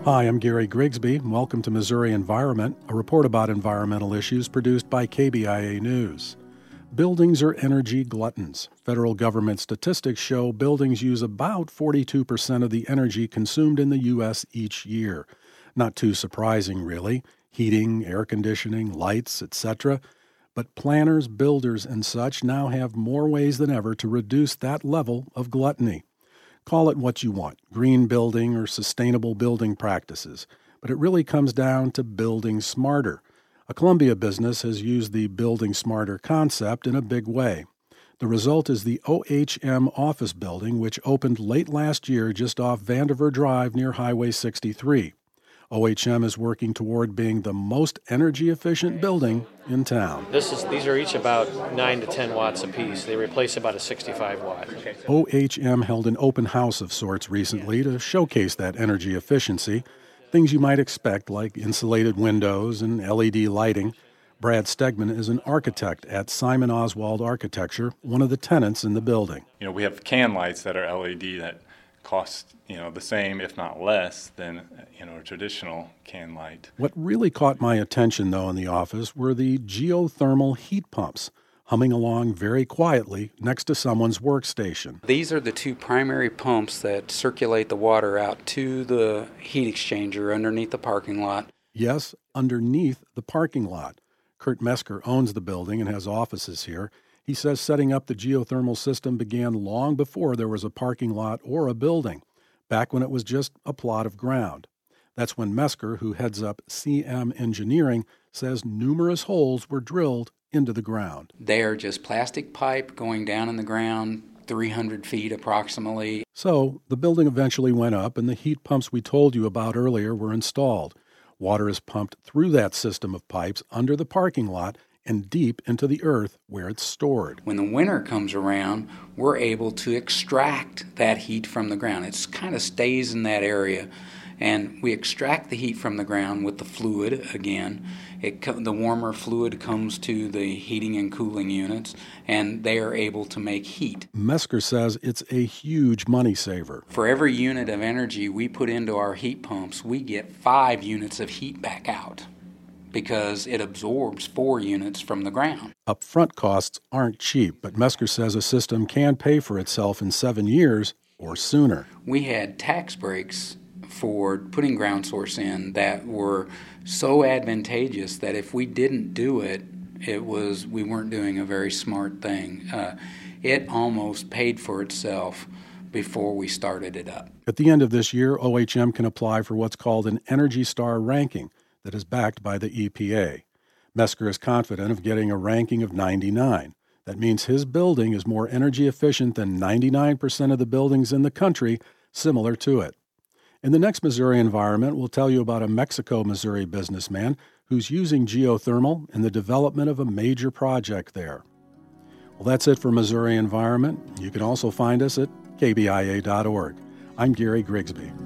Hi, I'm Gary Grigsby. Welcome to Missouri Environment, a report about environmental issues produced by KBIA News. Buildings are energy gluttons. Federal government statistics show buildings use about 42% of the energy consumed in the U.S. each year. Not too surprising, really. Heating, air conditioning, lights, etc. But planners, builders, and such now have more ways than ever to reduce that level of gluttony. Call it what you want, green building or sustainable building practices, but it really comes down to building smarter. A Columbia business has used the building smarter concept in a big way. The result is the OHM office building, which opened late last year just off Vandiver Drive near Highway 63. OHM is working toward being the most energy-efficient building in town. These are each about 9 to 10 watts apiece. They replace about a 65 watt. OHM held an open house of sorts recently to showcase that energy efficiency. Things you might expect, like insulated windows and LED lighting. Brad Stegman is an architect at Simon Oswald Architecture, one of the tenants in the building. We have can lights that are LED that cost, the same, if not less, than, a traditional can light. What really caught my attention, though, in the office were the geothermal heat pumps humming along very quietly next to someone's workstation. These are the two primary pumps that circulate the water out to the heat exchanger underneath the parking lot. Yes, underneath the parking lot. Kurt Mesker owns the building and has offices here. He says setting up the geothermal system began long before there was a parking lot or a building, back when it was just a plot of ground. That's when Mesker, who heads up CM Engineering, says numerous holes were drilled into the ground. They are just plastic pipe going down in the ground 300 feet approximately. So the building eventually went up and the heat pumps we told you about earlier were installed. Water is pumped through that system of pipes under the parking lot and deep into the earth where it's stored. When the winter comes around, we're able to extract that heat from the ground. It kind of stays in that area, and we extract the heat from the ground with the fluid again. The warmer fluid comes to the heating and cooling units, and they are able to make heat. Mesker says it's a huge money saver. For every unit of energy we put into our heat pumps, we get 5 units of heat back out, because it absorbs 4 units from the ground. Upfront costs aren't cheap, but Mesker says a system can pay for itself in 7 years or sooner. We had tax breaks for putting ground source in that were so advantageous that if we didn't do it, we weren't doing a very smart thing. It almost paid for itself before we started it up. At the end of this year, OHM can apply for what's called an Energy Star ranking that is backed by the EPA. Mesker is confident of getting a ranking of 99. That means his building is more energy efficient than 99% of the buildings in the country similar to it. In the next Missouri Environment, we'll tell you about a Mexico, Missouri businessman who's using geothermal in the development of a major project there. Well, that's it for Missouri Environment. You can also find us at kbia.org. I'm Gary Grigsby.